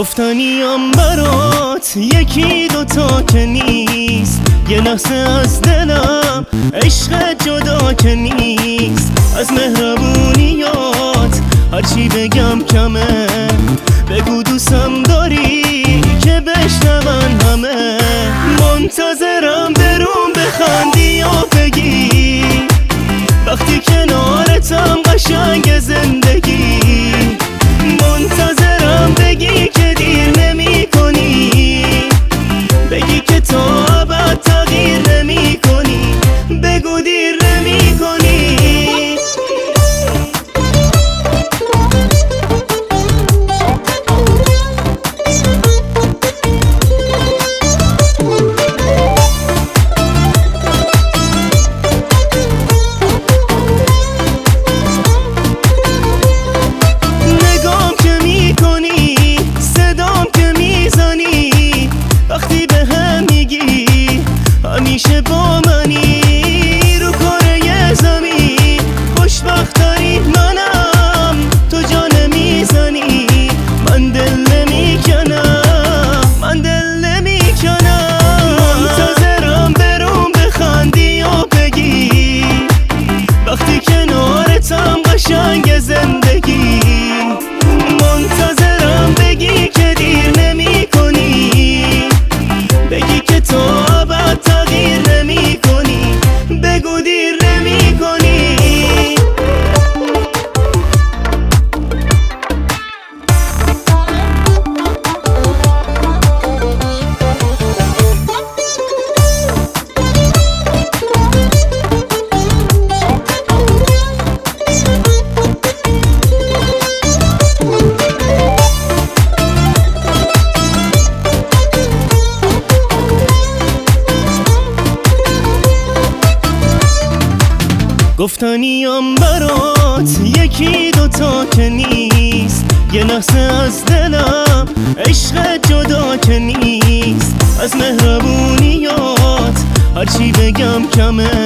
گفتنیم برات یکی دوتا که نیست، یه لحظه از دلم عشق جدا که نیست. از مهربونیات هرچی بگم کمه، بگو دوستم داری که بشنون همه. منتظرم برون بخندی و بگی وقتی کنارتم قشنگ زندگی. منتظرم بگی که دیر نمی کنی، بگی که تا ابد تغییر نمی کنی، بگو دیر نمی کنی. همیشه با منی رو کره زمین، خوشبخت‌ترین منم، تو جا نمیزنی. من دل نمیکنم، من دل نمیکنم. منتظرم برون بخندی و بگی وقتی کنارتم قشنگ زندگی. منتظرم بگی که دیر نمی کنی، بگی که تو ابد تغییر نمی کنی، بگو دیر نمی کنی. گفتنیم برات یکی دوتا که نیست، یه لحظه از دلم عشق جدا که نیست. از مهربونیات هرچی بگم کمه،